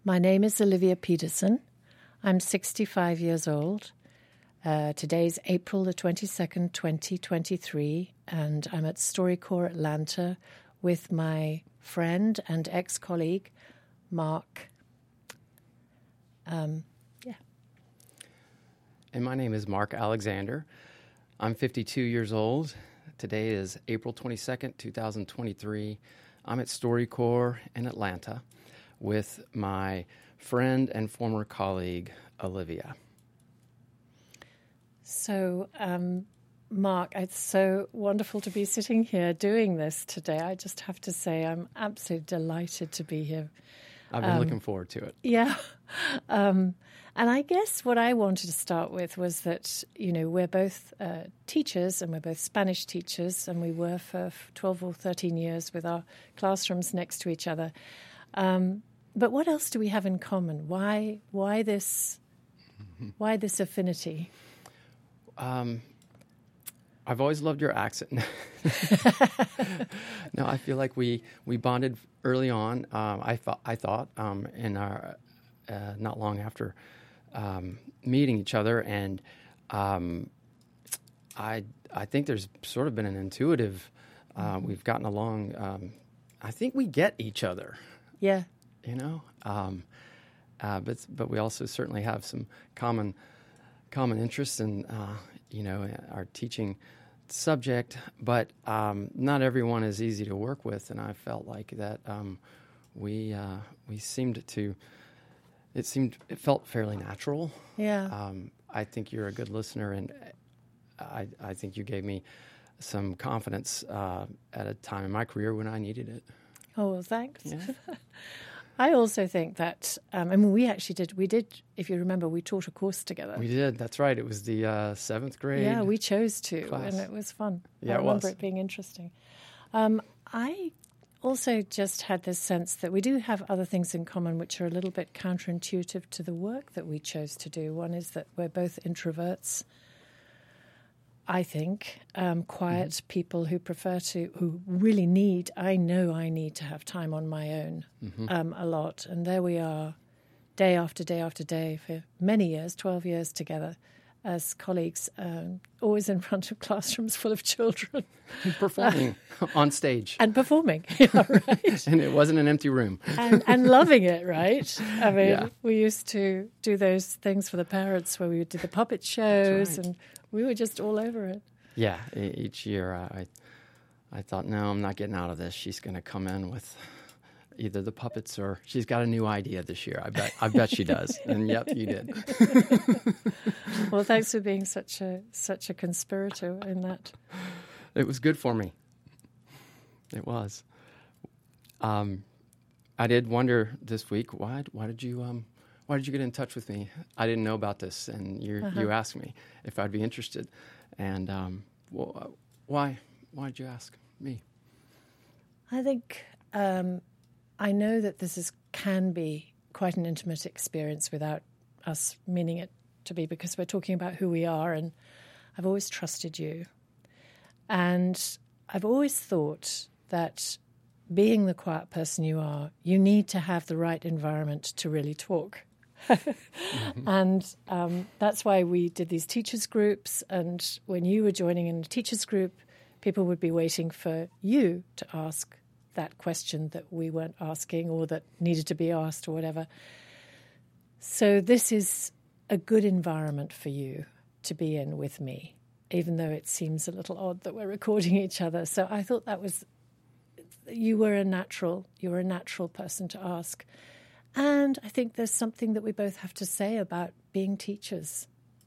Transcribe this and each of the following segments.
My name is Olivia Peterson. I'm 65 years old. Today's April the 22nd, 2023, and I'm at StoryCorps Atlanta with my friend and ex-colleague, Mark. And my name is Mark Alexander. I'm 52 years old. Today is April 22nd, 2023. I'm at StoryCorps in Atlanta with my friend and former colleague, Olivia. So, Mark, it's so wonderful to be sitting here doing this today. I just have to say I'm absolutely delighted to be here. I've been looking forward to it. Yeah. And I guess what I wanted to start with was that, you know, we're both teachers and we're both Spanish teachers, and we were for 12 or 13 years with our classrooms next to each other. But what else do we have in common? Why this affinity? I've always loved your accent. No, I feel like we bonded early on. I thought in our not long after meeting each other, and I think there's sort of been an intuitive. We've gotten along. I think we get each other. Yeah. You know, but we also certainly have some common interests in our teaching subject. But not everyone is easy to work with, and I felt like that we seemed to. It felt fairly natural. Yeah. I think you're a good listener, and I think you gave me some confidence at a time in my career when I needed it. Oh, well, thanks. Yeah. I also think that, we did, if you remember, we taught a course together. We did, that's right. It was the 7th grade. Yeah, we chose to, class. and it was fun. Yeah, I remember was. it being interesting. I also just had this sense that we do have other things in common which are a little bit counterintuitive to the work that we chose to do. One is that we're both introverts, I think, quiet people who who really need, I know I need to have time on my own a lot. And there we are, day after day after day for many years, 12 years together as colleagues, always in front of classrooms full of children. Performing on stage. And performing, yeah, right. And it wasn't an empty room. and loving it, right? I mean, Yeah. We used to do those things for the parents where we would do the puppet shows, right. and we were just all over it. Yeah, each year I thought, no, I'm not getting out of this. She's going to come in with either the puppets or she's got a new idea this year. I bet she does. And yep, you did. Well, thanks for being such a conspirator in that. It was good for me. It was. I did wonder this week, why did you get in touch with me? I didn't know about this, and you asked me if I'd be interested. And why did you ask me? I think I know that this can be quite an intimate experience without us meaning it to be, because we're talking about who we are, and I've always trusted you. And I've always thought that being the quiet person you are, you need to have the right environment to really talk. And that's why we did these teachers groups, and when you were joining in a teachers group, people would be waiting for you to ask that question that we weren't asking or that needed to be asked or whatever. So this is a good environment for you to be in with me, even though it seems a little odd that we're recording each other. So I thought you were a natural person to ask. And I think there's something that we both have to say about being teachers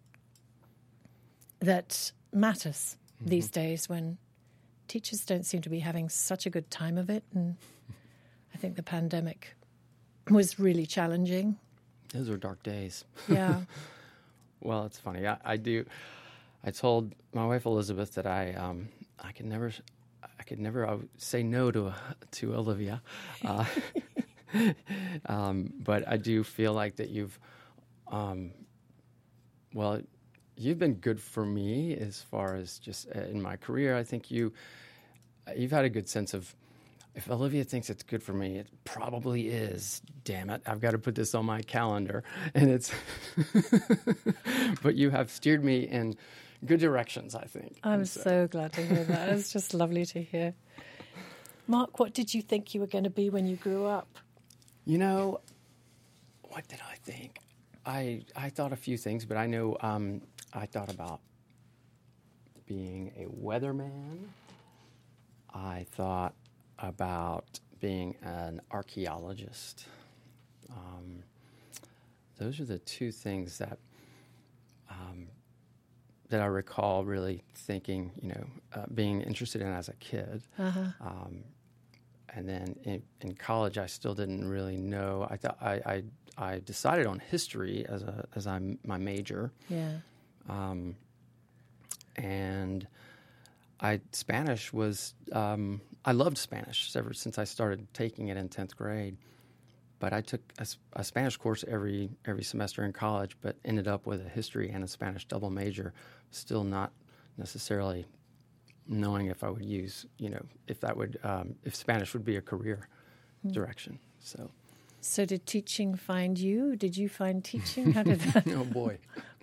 that matters these days, when teachers don't seem to be having such a good time of it. And I think the pandemic was really challenging. Those were dark days. Yeah. Well, it's funny. I told my wife Elizabeth that I could never say no to Olivia. But I do feel like that you've been good for me as far as just in my career. I think you've had a good sense of if Olivia thinks it's good for me, it probably is. Damn it. I've got to put this on my calendar. And it's, but you have steered me in good directions, I think. I'm so glad to hear that. It's just lovely to hear. Mark, what did you think you were going to be when you grew up? You know, what did I think? I thought a few things, but I know I thought about being a weatherman. I thought about being an archaeologist. Those are the two things that that I recall really thinking, being interested in as a kid. Uh-huh. And then in college, I still didn't really know. I thought I decided on history as my major. Yeah. And Spanish was, I loved Spanish ever since I started taking it in 10th grade. But I took a Spanish course every semester in college, but ended up with a history and a Spanish double major, still not necessarily knowing if I would use, if Spanish would be a career direction. So did teaching find you? Did you find teaching? How did that? Oh boy.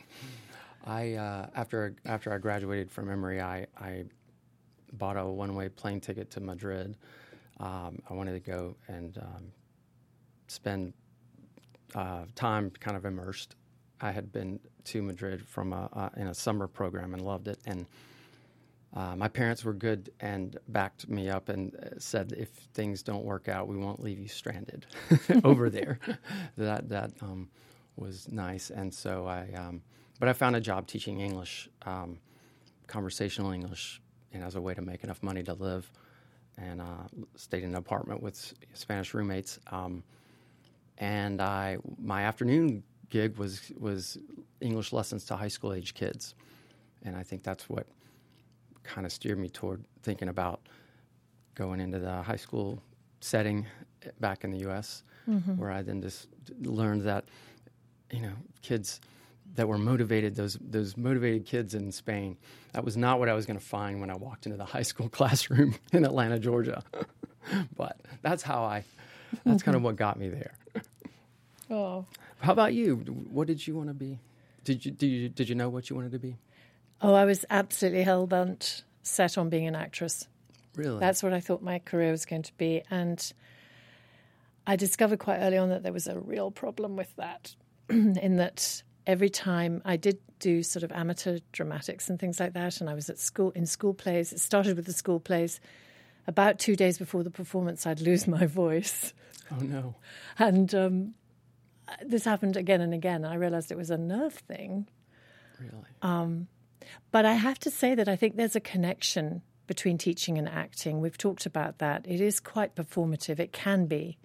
After I graduated from Emory, I bought a one-way plane ticket to Madrid. I wanted to go and spend time kind of immersed. I had been to Madrid in a summer program and loved it. And my parents were good and backed me up and said, if things don't work out, we won't leave you stranded over there. That was nice. And so but I found a job teaching English, conversational English, and as a way to make enough money to live, and stayed in an apartment with Spanish roommates. And my afternoon gig was English lessons to high school age kids, and I think that's what kind of steered me toward thinking about going into the high school setting back in the U.S., where I then just learned that kids that were motivated, those motivated kids in Spain, that was not what I was going to find when I walked into the high school classroom in Atlanta, Georgia. But that's kind of what got me there. Oh. How about you? What did you want to be? Did you know what you wanted to be? Oh, I was absolutely hell-bent, set on being an actress. Really? That's what I thought my career was going to be. And I discovered quite early on that there was a real problem with that, in that every time I did do sort of amateur dramatics and things like that, and I was in school plays. It started with the school plays. About 2 days before the performance, I'd lose my voice. Oh, no. And this happened again and again. I realized it was a nerve thing. Really? But I have to say that I think there's a connection between teaching and acting. We've talked about that. It is quite performative. It can be.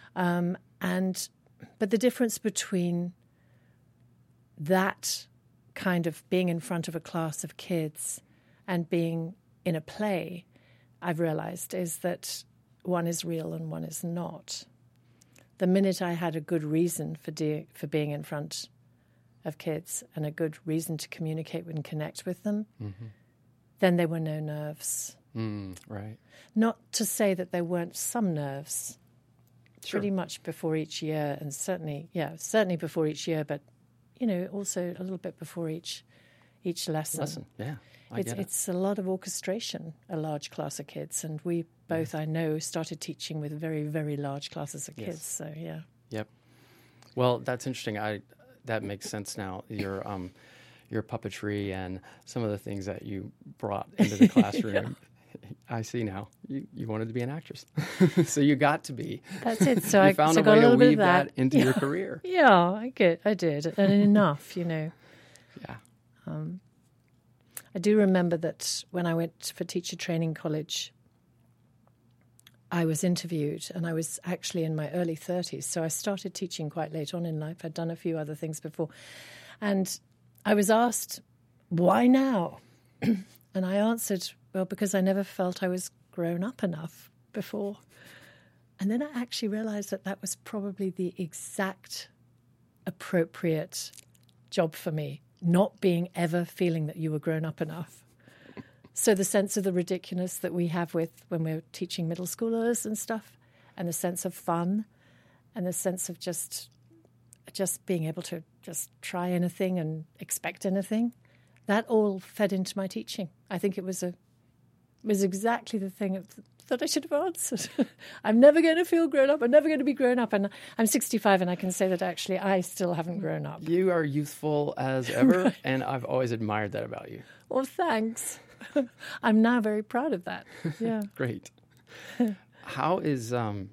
But the difference between that kind of being in front of a class of kids and being in a play, I've realized, is that one is real and one is not. The minute I had a good reason for being in front of kids and a good reason to communicate and connect with them, then there were no nerves. Right. Not to say that there weren't some nerves, Sure. pretty much before each year, and certainly before each year, but also a little bit before each lesson. Yeah, It's a lot of orchestration, a large class of kids, and we both, I know, started teaching with very, very large classes of kids. So yeah. Yep. Well, that's interesting. That makes sense now. Your puppetry and some of the things that you brought into the classroom. I see now. You wanted to be an actress, so you got to be. That's it. So you I found a got way a little to bit weave of that into your career. Yeah, I did, and enough, Yeah. I do remember that when I went for teacher training college, I was interviewed, and I was actually in my early 30s, so I started teaching quite late on in life. I'd done a few other things before, and I was asked, why now? And I answered, well, because I never felt I was grown up enough before. And then I actually realized that was probably the exact appropriate job for me, not being ever feeling that you were grown up enough. So the sense of the ridiculous that we have with when we're teaching middle schoolers and stuff, and the sense of fun, and the sense of just being able to just try anything and expect anything, that all fed into my teaching. I think it was exactly the thing that I should have answered. I'm never going to feel grown up. I'm never going to be grown up. And I'm 65, and I can say that actually I still haven't grown up. You are youthful as ever, and I've always admired that about you. Well, thanks. I'm now very proud of that. Yeah. Great. How is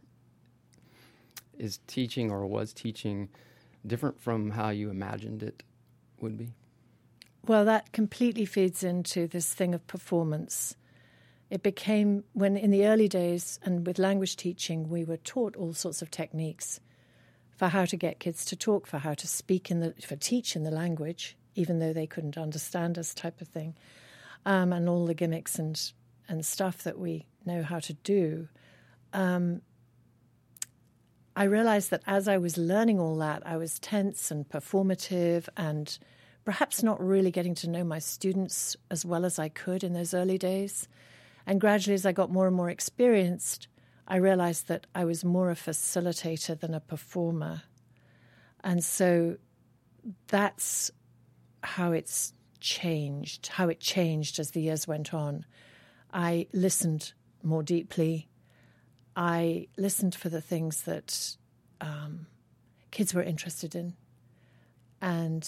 teaching, or was teaching, different from how you imagined it would be? Well, that completely feeds into this thing of performance. It became, when in the early days and with language teaching, we were taught all sorts of techniques for how to get kids to talk, for how to speak for teach in the language, even though they couldn't understand us, type of thing, and all the gimmicks and stuff that we know how to do. I realized that as I was learning all that, I was tense and performative and perhaps not really getting to know my students as well as I could in those early days. And gradually, as I got more and more experienced, I realized that I was more a facilitator than a performer. And so that's how it changed as the years went on. I listened more deeply. I listened for the things that kids were interested in. And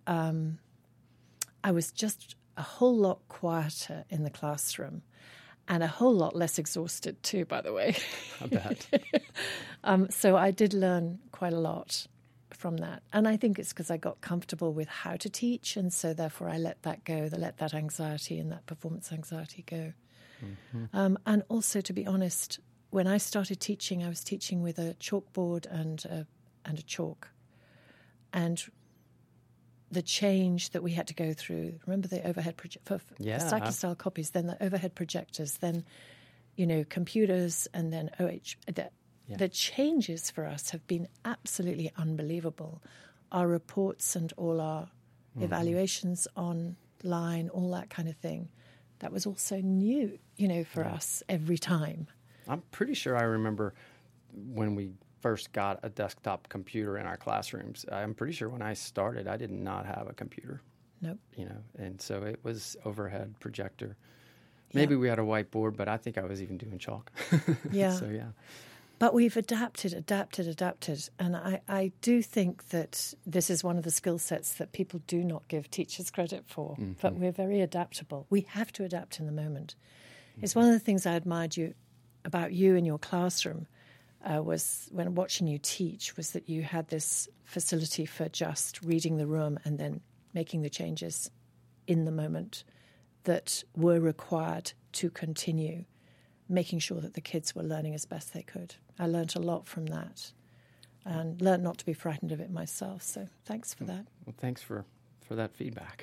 I was just a whole lot quieter in the classroom. And a whole lot less exhausted too, by the way. I bet. So I did learn quite a lot from that. And I think it's because I got comfortable with how to teach. And so therefore I let that go, let that anxiety and that performance anxiety go. Mm-hmm. And also, to be honest, when I started teaching, I was teaching with a chalkboard and a chalk. And the change that we had to go through, remember the overhead for Psychostyle copies, then the overhead projectors, then, computers, and then the changes for us have been absolutely unbelievable. Our reports and all our evaluations online, all that kind of thing, that was also new, for us every time. I'm pretty sure I remember when we first got a desktop computer in our classrooms. I'm pretty sure when I started, I did not have a computer. Nope. And so it was overhead projector. Maybe we had a whiteboard, but I think I was even doing chalk. Yeah. So, yeah. But we've adapted. And I do think that this is one of the skill sets that people do not give teachers credit for. Mm-hmm. But we're very adaptable. We have to adapt in the moment. Mm-hmm. It's one of the things I admired about you in your classroom, was when watching you teach, was that you had this facility for just reading the room and then making the changes in the moment that were required to continue, making sure that the kids were learning as best they could. I learned a lot from that and learned not to be frightened of it myself. So thanks for that. Well, thanks for that feedback.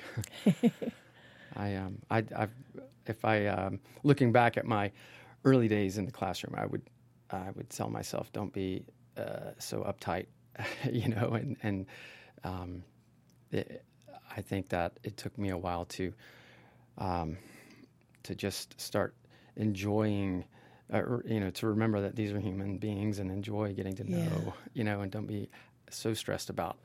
Looking back at my early days in the classroom, I would tell myself, don't be so uptight, I think that it took me a while to just start enjoying, to remember that these are human beings and enjoy getting to know, and don't be so stressed about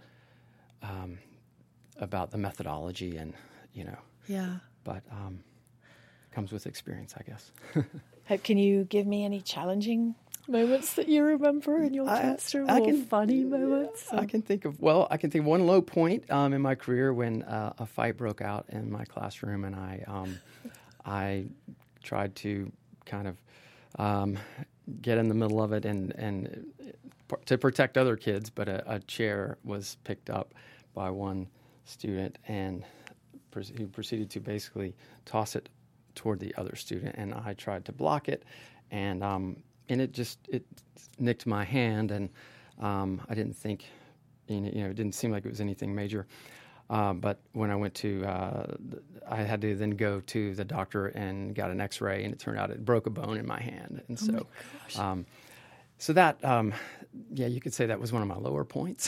the methodology and, Yeah. But comes with experience, I guess. Can you give me any challenging moments that you remember in your classroom, or funny moments? I can think of one low point in my career when a fight broke out in my classroom, and I tried to kind of get in the middle of it and to protect other kids, but a chair was picked up by one student and who proceeded to basically toss it toward the other student, and I tried to block it, and it nicked my hand, and I didn't think, it didn't seem like it was anything major. But when I went to, I had to then go to the doctor and got an X-ray, and it turned out it broke a bone in my hand, and so that, you could say that was one of my lower points,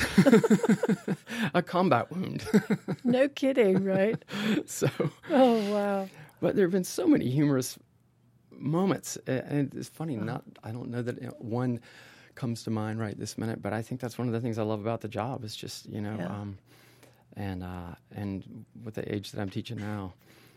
a combat wound. No kidding, right? So. Oh wow. But there have been so many humorous moments, and it's funny. I don't know that one comes to mind right this minute, but I think that's one of the things I love about the job. Is just and with the age that I'm teaching now,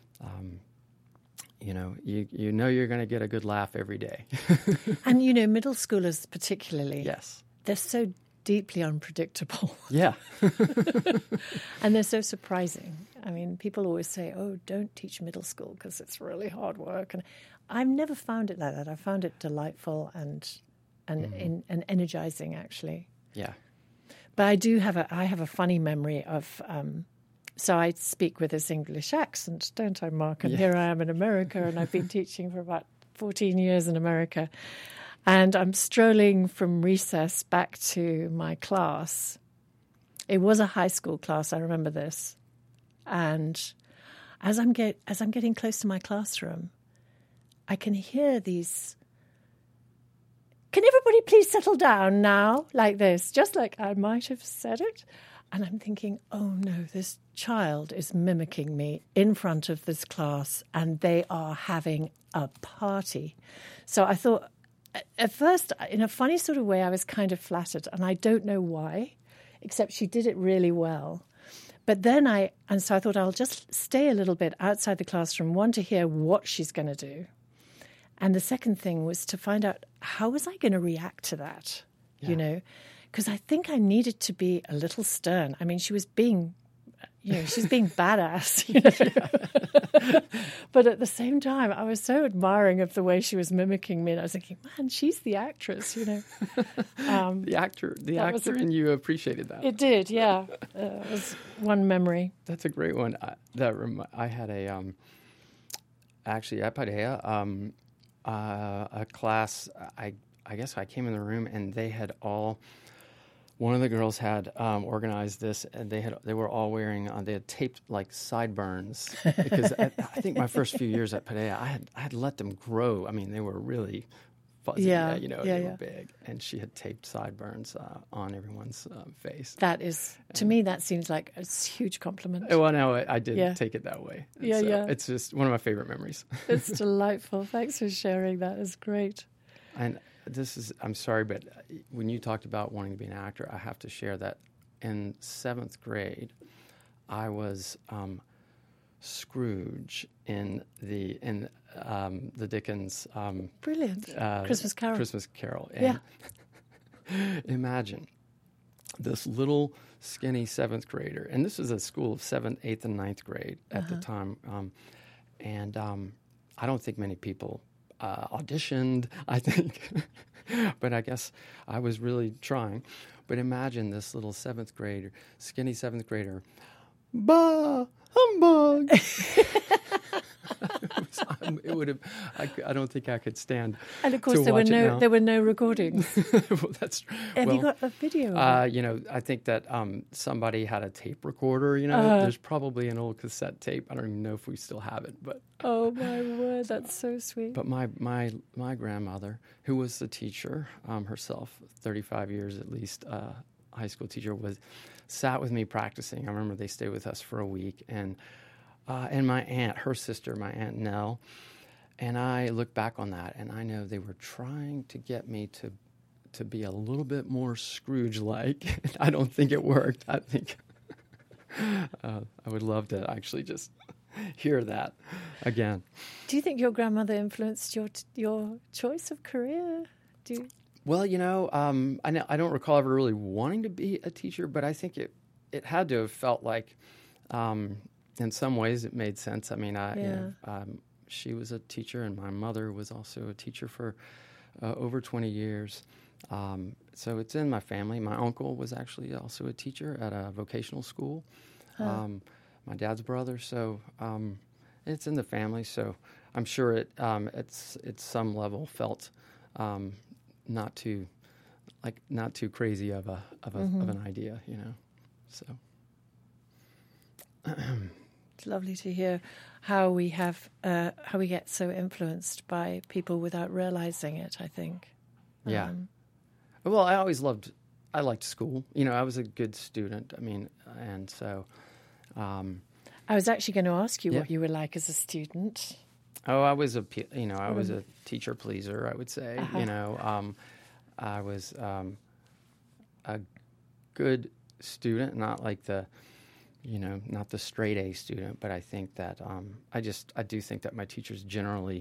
you know you're going to get a good laugh every day. And middle schoolers particularly. Yes, they're so deeply unpredictable. Yeah. And they're so surprising. I mean, people always say, "Oh, don't teach middle school because it's really hard work." And I've never found it like that. I found it delightful and energizing, actually. Yeah. But I have a funny memory of. So I speak with this English accent, don't I, Mark? And here I am in America, and I've been teaching for about 14 years in America. And I'm strolling from recess back to my class. It was a high school class, I remember this. And as I'm getting close to my classroom, I can hear these, "Can everybody please settle down now?" like this, just like I might have said it. And I'm thinking, oh no, this child is mimicking me in front of this class and they are having a party. So I thought, at first, in a funny sort of way, I was kind of flattered, and I don't know why, except she did it really well. But then so I thought I'll just stay a little bit outside the classroom, one, to hear what she's going to do. And the second thing was to find out, how was I going to react to that, Because I think I needed to be a little stern. I mean, she was being, she's being badass, But at the same time, I was so admiring of the way she was mimicking me. And I was thinking, man, she's the actress, The actor in you appreciated that. It did, yeah. It was one memory. That's a great one. I had actually at Paideia, a class, I guess I came in the room and they had one of the girls had organized this, and they were all wearing, they had taped like sideburns, because I think my first few years at Paideia, I had let them grow. I mean, they were really fuzzy, they were big, and she had taped sideburns on everyone's face. That is, to me, that seems like a huge compliment. Well, no, I did take it that way. It's just one of my favorite memories. It's delightful. Thanks for sharing that. It's great. And I'm sorry, but when you talked about wanting to be an actor, I have to share that in 7th grade, I was Scrooge in the Dickens brilliant Christmas Carol. Christmas Carol. And imagine this little skinny 7th grader, and this was a school of 7th, 8th, and 9th grade at the time, and I don't think many people auditioned, I think, but I guess I was really trying. But imagine this little 7th grader, skinny 7th grader, bah, humbug. It would have. I don't think I could stand. And of course, there were no recordings. Well, that's. Have you got a video? I think that somebody had a tape recorder. There's probably an old cassette tape. I don't even know if we still have it, but. Oh my word, that's so sweet. But my grandmother, who was the teacher herself, 35 years at least, high school teacher, sat with me practicing. I remember they stayed with us for a week, and my aunt, her sister, my Aunt Nell, and I look back on that, and I know they were trying to get me to be a little bit more Scrooge-like. I don't think it worked. I think I would love to actually just hear that again. Do you think your grandmother influenced your choice of career? Well, I don't recall ever really wanting to be a teacher, but I think it had to have felt like. In some ways, it made sense. I mean, she was a teacher, and my mother was also a teacher for over 20 years. So it's in my family. My uncle was actually also a teacher at a vocational school. My dad's brother. So it's in the family. So I'm sure it's some level felt not too crazy of an idea, So. It's lovely to hear how we get so influenced by people without realizing it, I think. Yeah. Well, I liked school. I was a good student. I mean, and so I was actually going to ask you Yeah. what you were like as a student. Oh, I was I was a teacher pleaser, I would say. I was a good student, not like not the straight A student, but I think that I do think that my teachers generally,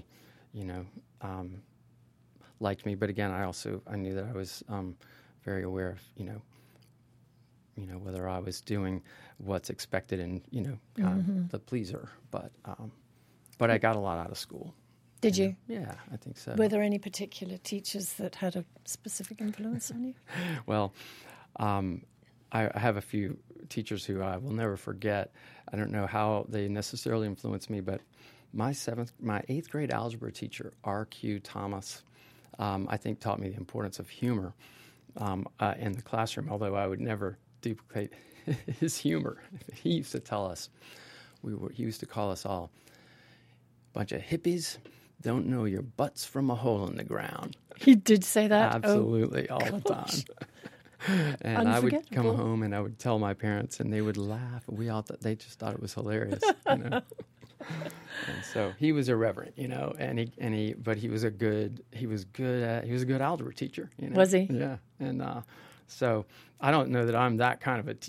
liked me. But again, I knew that I was very aware of, whether I was doing what's expected and, kind of the pleaser. But I got a lot out of school. Did you? Yeah, I think so. Were there any particular teachers that had a specific influence on you? Well, I have a few teachers who I will never forget. I don't know how they necessarily influenced me, but my 8th grade algebra teacher, R.Q. Thomas, I think taught me the importance of humor in the classroom, although I would never duplicate his humor. He used to tell us, he used to call us all a bunch of hippies, don't know your butts from a hole in the ground. He did say that? Absolutely, all the time. And I would come home and I would tell my parents, and they would laugh. We all they just thought it was hilarious, And so he was irreverent, but he was a good algebra teacher. Was he? Yeah, and so I don't know that I'm that kind of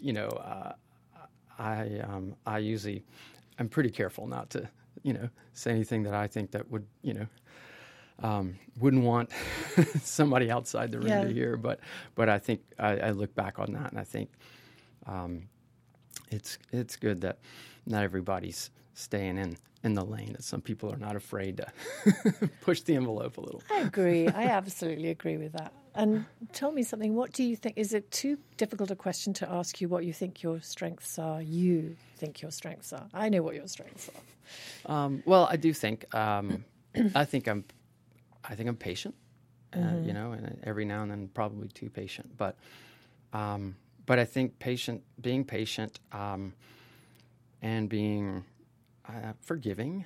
I usually I'm pretty careful not to say anything that I think that would wouldn't want somebody outside the room to hear. But I think I look back on that and I think it's good that not everybody's staying in the lane, that some people are not afraid to push the envelope a little. I agree. I absolutely agree with that. And tell me something, what do you think, is it too difficult a question to ask you what you think your strengths are? You think your strengths are. I know what your strengths are. Well, I do think, I think I'm patient, and every now and then probably too patient. But I think being patient, and being forgiving,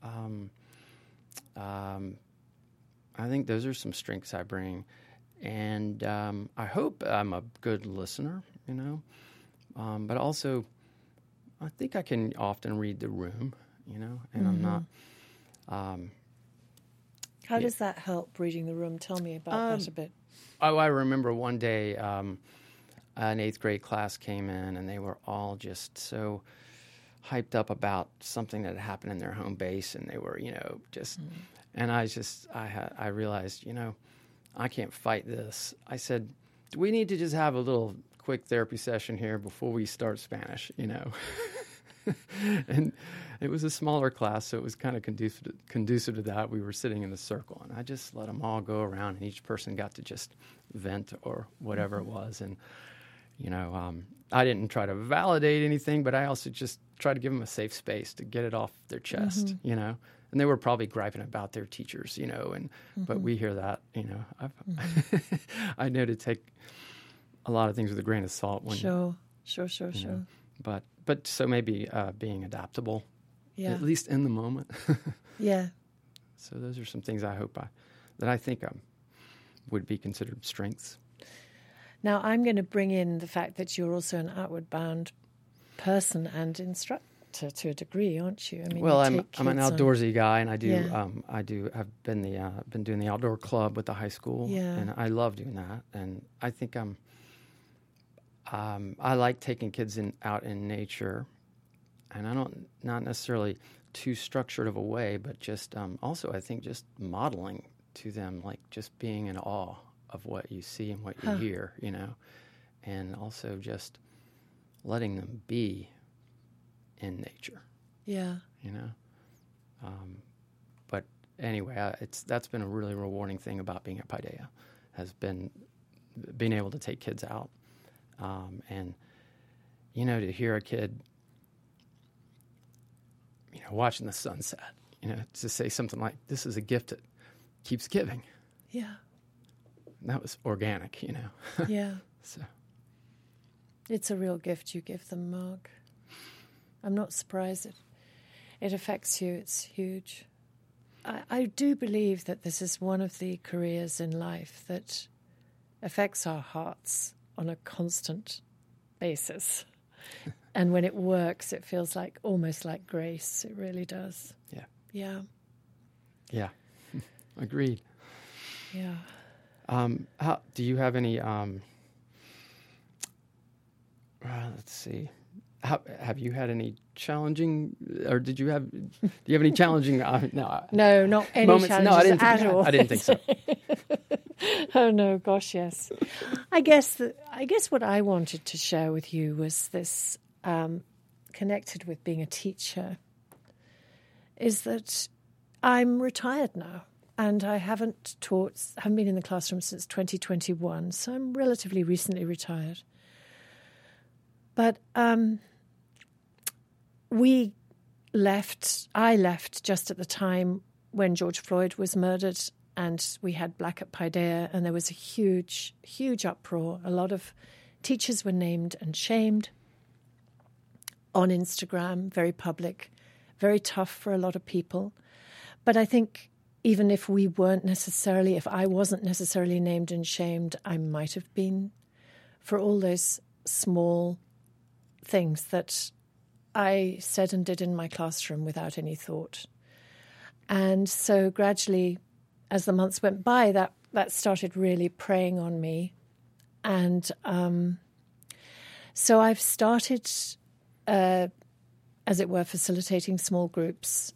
I think those are some strengths I bring. And I hope I'm a good listener, but also I think I can often read the room, and I'm not. How does that help, reading the room? Tell me about that a bit. Oh, I remember one day an 8th grade class came in, and they were all just so hyped up about something that had happened in their home base, and they were, just. And I realized, I can't fight this. I said, do we need to just have a little quick therapy session here before we start Spanish, And it was a smaller class, so it was kind of conducive to that. We were sitting in a circle, and I just let them all go around, and each person got to just vent or whatever it was. And, I didn't try to validate anything, but I also just tried to give them a safe space to get it off their chest, And they were probably griping about their teachers, but we hear that, I know to take a lot of things with a grain of salt. Sure. But so maybe being adaptable, at least in the moment. Yeah. So those are some things I hope that I think would be considered strengths. Now I'm going to bring in the fact that you're also an outward bound person and instructor to a degree, aren't you? I mean, well, I'm an outdoorsy guy, and I've been doing the outdoor club with the high school, and I love doing that. And I think I like taking kids out in nature, and not necessarily too structured of a way, but just also I think just modeling to them, like just being in awe of what you see and what you hear, and also just letting them be in nature. Yeah. But anyway, that's been a really rewarding thing about being at Paideia, has been being able to take kids out, and to hear a kid, watching the sunset, to say something like, "This is a gift that keeps giving." Yeah. And that was organic, Yeah. So. It's a real gift you give them, Mark. I'm not surprised it affects you. It's huge. I do believe that this is one of the careers in life that affects our hearts on a constant basis. And when it works, it feels like almost like grace. It really does. Yeah. Yeah. Yeah. Agreed. Yeah. How do you have any? Let's see. Have you had any challenging, or do you have any challenging? No, not any moments? challenges No, I didn't at think, all. I didn't think so. Oh no, gosh, yes. I guess what I wanted to share with you was this, connected with being a teacher, is that I'm retired now, and I haven't been in the classroom since 2021, so I'm relatively recently retired. But I left just at the time when George Floyd was murdered, and we had Black at Paideia, and there was a huge, huge uproar. A lot of teachers were named and shamed on Instagram, very public, very tough for a lot of people. But I think even if I wasn't necessarily named and shamed, I might have been for all those small things that I said and did in my classroom without any thought. And so gradually, as the months went by, that started really preying on me. And so I've started, as it were, facilitating small groups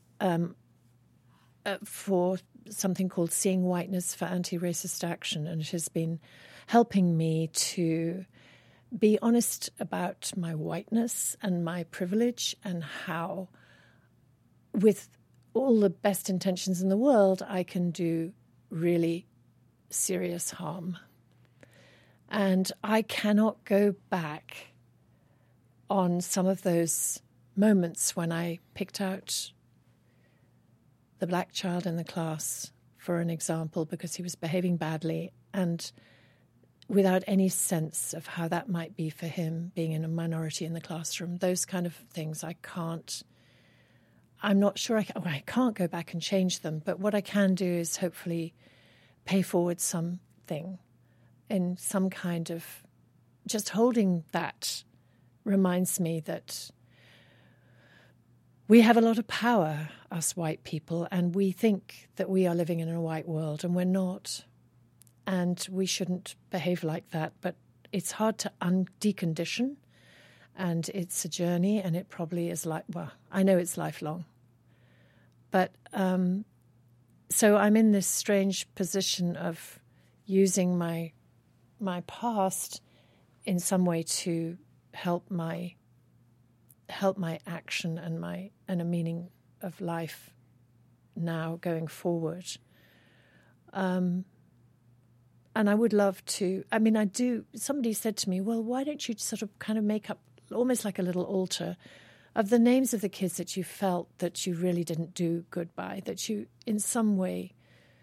for something called Seeing Whiteness for Anti-Racist Action. And it has been helping me to be honest about my whiteness and my privilege, and how, with all the best intentions in the world, I can do really serious harm. And I cannot go back on some of those moments when I picked out the black child in the class, for an example, because he was behaving badly, and without any sense of how that might be for him, being in a minority in the classroom. Those kind of things I'm not sure I can't go back and change them, but what I can do is hopefully pay forward something in some kind of, just holding that reminds me that we have a lot of power, us white people, and we think that we are living in a white world, and we're not. And we shouldn't behave like that, but it's hard to decondition, and it's a journey, and it probably is I know it's lifelong. But so I'm in this strange position of using my past in some way to help my action and a meaning of life now going forward. And I would love to, somebody said to me, well, why don't you sort of kind of make up almost like a little altar of the names of the kids that you felt that you really didn't do good by, that you in some way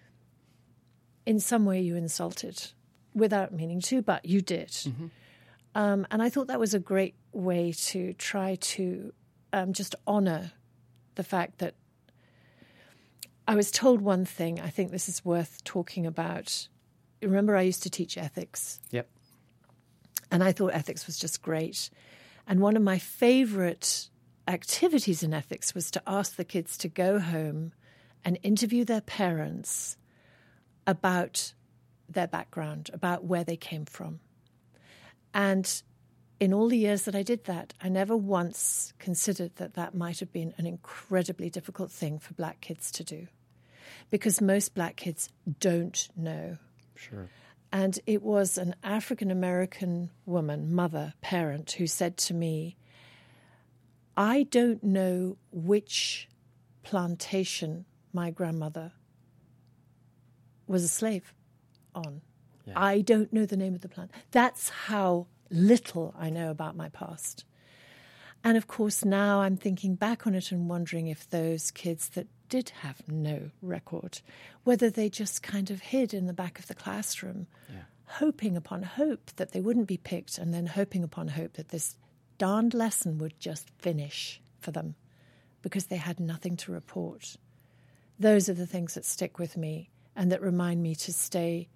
you insulted without meaning to, but you did. Mm-hmm. And I thought that was a great way to try to just honor the fact that I was told one thing. I think this is worth talking about. Remember, I used to teach ethics. Yep. And I thought ethics was just great. And one of my favorite activities in ethics was to ask the kids to go home and interview their parents about their background, about where they came from. And in all the years that I did that, I never once considered that might have been an incredibly difficult thing for black kids to do, because most black kids don't know. Sure. And it was an African-American woman, mother, parent, who said to me, I don't know which plantation my grandmother was a slave on. Yeah. I don't know the name of the plant. That's how little I know about my past. And of course, now I'm thinking back on it and wondering if those kids that did have no record, whether they just kind of hid in the back of the classroom, hoping upon hope that they wouldn't be picked, and then hoping upon hope that this darned lesson would just finish for them because they had nothing to report. Those are the things that stick with me and that remind me to stay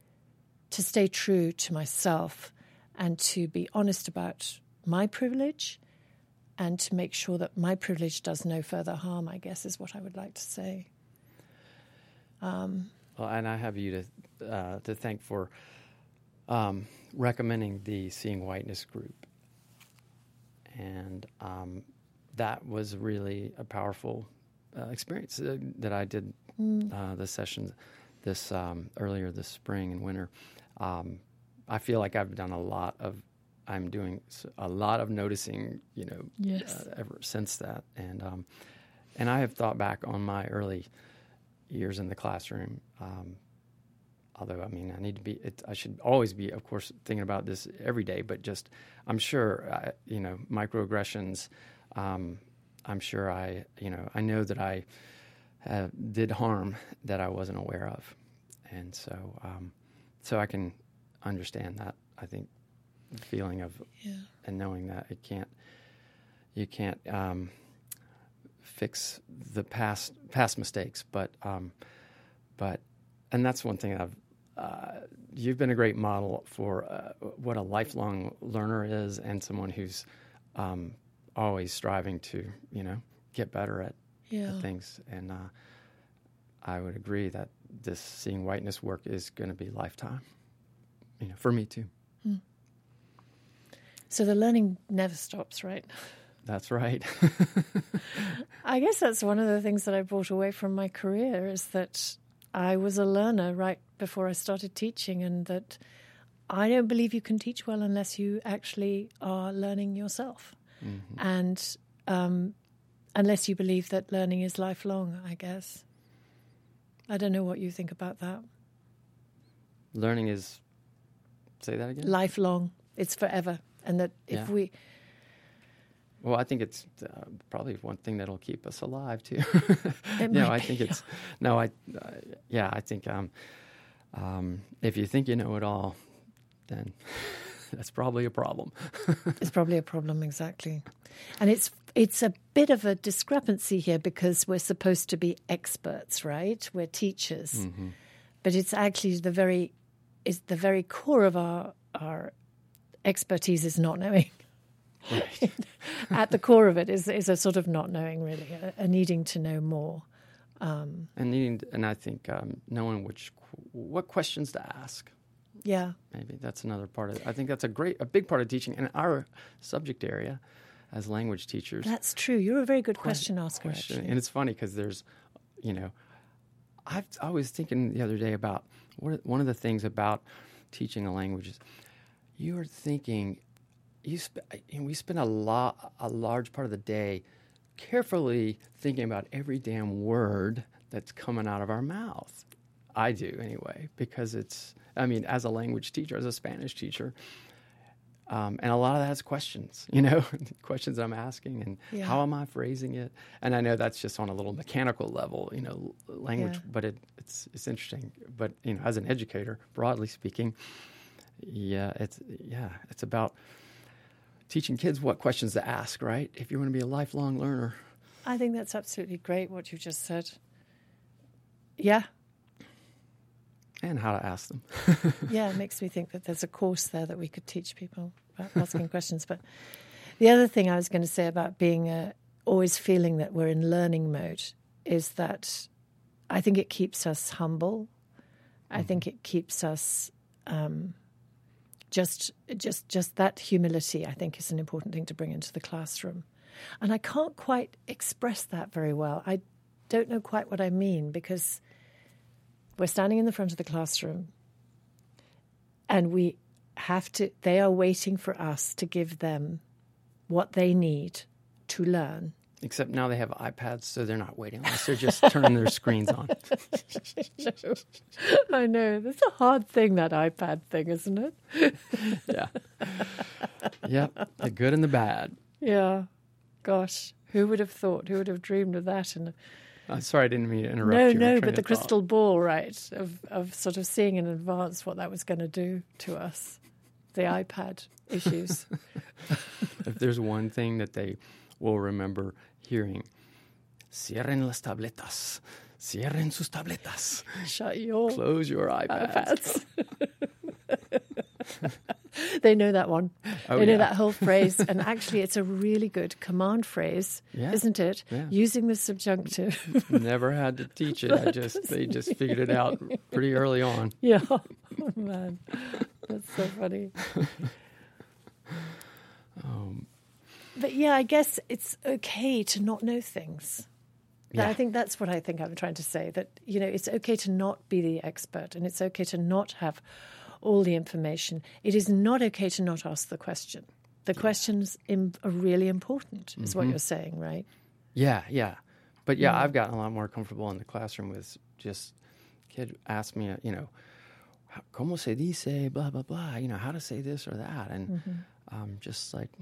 true to myself and to be honest about my privilege and to make sure that my privilege does no further harm, I guess, is what I would like to say. Well, and I have you to thank for recommending the Seeing Whiteness group. And that was really a powerful experience that I did the session this earlier this spring and winter. I feel like I'm doing a lot of noticing, Yes. Ever since that. And I have thought back on my early years in the classroom. Although, I mean, I should always be, of course, thinking about this every day, but just, I'm sure, microaggressions, I'm sure I know that I did harm that I wasn't aware of. And so I can understand that, I think, the feeling of, and knowing that you can't fix the past mistakes, but and that's one thing you've been a great model for what a lifelong learner is, and someone who's always striving to get better at things. And I would agree that this Seeing Whiteness work is going to be lifetime, for me too. So the learning never stops, right? That's right. I guess that's one of the things that I brought away from my career, is that I was a learner right before I started teaching, and that I don't believe you can teach well unless you actually are learning yourself. And unless you believe that learning is lifelong, I guess. I don't know what you think about that. Learning is, say that again? Lifelong. It's forever. And that if we... Well, I think it's probably one thing that'll keep us alive too. I think it's I think if you think you know it all, then that's probably a problem. It's probably a problem, exactly. And it's a bit of a discrepancy here, because we're supposed to be experts, right? We're teachers, but it's actually the very core of our expertise is not knowing. Right. At the core of it is a sort of not knowing, really, a needing to know more, and I think knowing what questions to ask. Yeah, maybe that's another part of it. I think that's a big part of teaching in our subject area as language teachers. That's true. You're a very good question asker, actually. And it's funny because there's, I was thinking the other day about one of the things about teaching a language is you are thinking. We spend a large part of the day carefully thinking about every damn word that's coming out of our mouth. I do anyway, because as a language teacher, as a Spanish teacher, and a lot of that's questions, questions I'm asking, and how am I phrasing it? And I know that's just on a little mechanical level, language, but it's interesting. But as an educator, broadly speaking, it's about teaching kids what questions to ask, right? If you want to be a lifelong learner. I think that's absolutely great what you just said. Yeah. And how to ask them. Yeah, it makes me think that there's a course there that we could teach people about asking questions. But the other thing I was going to say about being always feeling that we're in learning mode is that I think it keeps us humble. I think it keeps us... Just that humility, I think, is an important thing to bring into the classroom. And I can't quite express that very well. I don't know quite what I mean, because we're standing in the front of the classroom and they are waiting for us to give them what they need to learn. Except now they have iPads, so they're not waiting on us. They're just turning their screens on. I know. That's a hard thing, that iPad thing, isn't it? Yeah. Yep. The good and the bad. Yeah. Gosh. Who would have thought? Who would have dreamed of that? And sorry, I didn't mean to interrupt you. No, but the crystal ball, right, of sort of seeing in advance what that was going to do to us. The iPad issues. If there's one thing that they will remember hearing, cierren las tabletas, cierren sus tabletas. Shut your... Close your iPads. They know that one. Oh, they know yeah. that whole phrase. And actually, it's a really good command phrase, Yeah. isn't it? Yeah. Using the subjunctive. Never had to teach it. They just figured it out pretty early on. Yeah. Oh, man. That's so funny. But yeah, I guess it's okay to not know things. Yeah. I think that's what I'm trying to say, that, it's okay to not be the expert, and it's okay to not have all the information. It is not okay to not ask the question. The questions are really important, is what you're saying, right? Yeah, yeah. But yeah, I've gotten a lot more comfortable in the classroom with just kid ask me, ¿cómo se dice, blah, blah, blah, how to say this or that. And just like,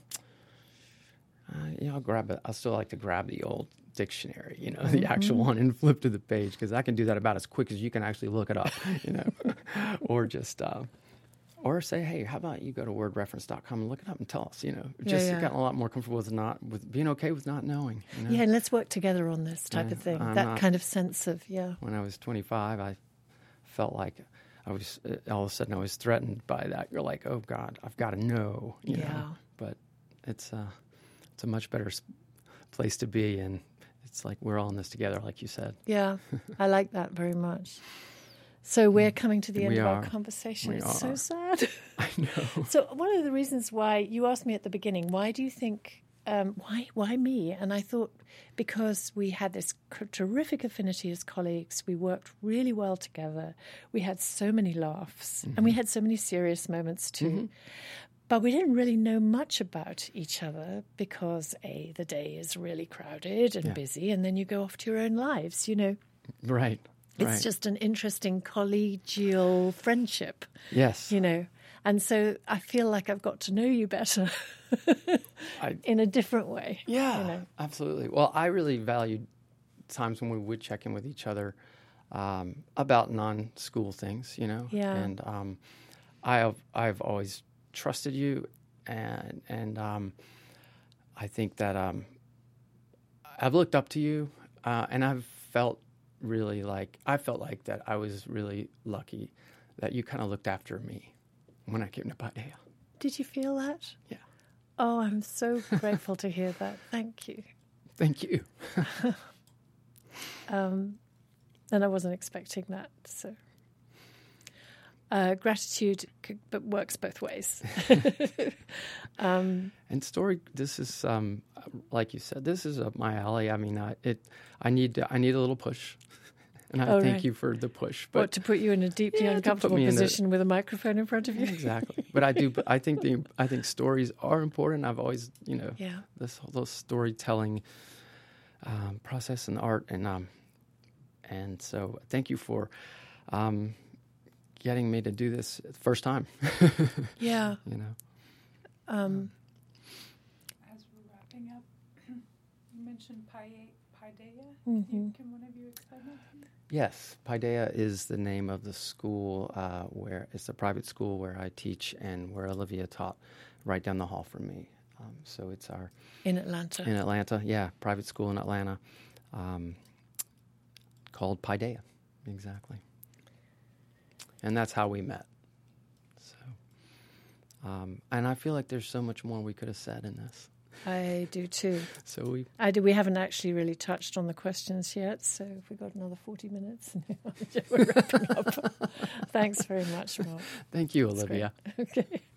I'll still like to grab the old dictionary, the actual one, and flip to the page, because I can do that about as quick as you can actually look it up, or just, or say, hey, how about you go to wordreference.com and look it up and tell us, gotten a lot more comfortable with being okay with not knowing. Yeah, and let's work together on this type of thing, kind of sense of, When I was 25, I felt like all of a sudden I was threatened by that. You're like, oh God, I've got to know, know. But it's a much better place to be, and it's like we're all in this together, like you said. Yeah, I like that very much. So we're coming to the end of our conversation. It's so sad. I know. So one of the reasons why you asked me at the beginning, why do you think, why me? And I thought because we had this terrific affinity as colleagues. We worked really well together. We had so many laughs, and we had so many serious moments too. But we didn't really know much about each other because, the day is really crowded and busy, and then you go off to your own lives, Right. It's just an interesting collegial friendship. Yes. And so I feel like I've got to know you better in a different way. Yeah, absolutely. Well, I really valued times when we would check in with each other about non-school things, Yeah. And I've always trusted you, and I think that I've looked up to you, and I've felt like that I was really lucky that you kind of looked after me when I came to Paideia. Did you feel that? Yeah. Oh, I'm so grateful to hear that. Thank you. Thank you. And I wasn't expecting that, so. Gratitude but works both ways. And story, this is like you said, this is up my alley. I mean, I need a little push, and I thank you for the push. But to put you in a deeply uncomfortable position with a microphone in front of you. Exactly. But I think stories are important. I've always this whole storytelling process and art, and so thank you for getting me to do this the first time. Yeah. As we're wrapping up, you mentioned Paideia. Can one of you explain that? Yes, Paideia is the name of the school where it's a private school where I teach and where Olivia taught right down the hall from me. So it's in Atlanta. In Atlanta, yeah, private school in Atlanta, called Paideia, exactly. And that's how we met. So, and I feel like there's so much more we could have said in this. I do too. So we haven't actually really touched on the questions yet, so if we've got another 40 minutes, we're wrapping up. Thanks very much, Mark. Thank you, Olivia. Okay.